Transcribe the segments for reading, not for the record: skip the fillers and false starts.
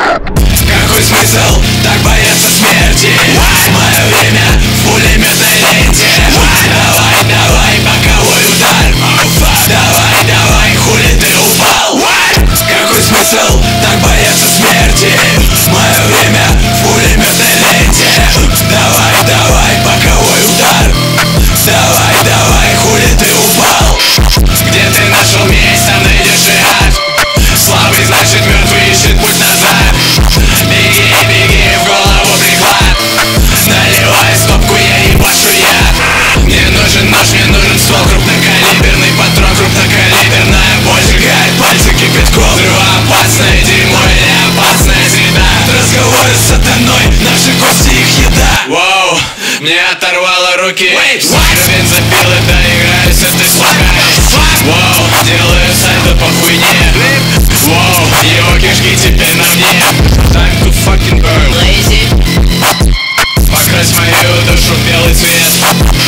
Какой смысл так бояться смерти? Мое время в пулеметной ленте. Давай, давай, боковой удар. Давай, давай, хули ты упал? Какой смысл так бояться смерти? Мое время в пулеметной ленте. Давай, давай, боковой удар. Давай, давай, хули ты упал? Где ты нашел месть, там найдешь и ад. Слабый значит мертвый ищет путь назад. Беги, беги, в голову приклад. Наливай стопку, я ебашу я. Мне нужен нож, мне нужен ствол, крупнокалиберный патрон, крупнокалиберная боль сжигает пальцы кипятком. Взрывоопасное дерьмо или опасная среда. Разговоры с сатаной, наши кости их еда. Воу, мне оторвало руки. Бензопилы доиграюсь с этой сукой. Воу, делаю сальто по хуйне. Воу, его кишки теперь на мне. Time to fucking burn. Lazy. Покрась мою душу в белый цвет.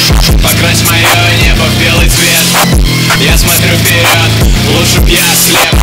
Покрась мое небо в белый цвет. Я смотрю вперед, лучше б я слеп.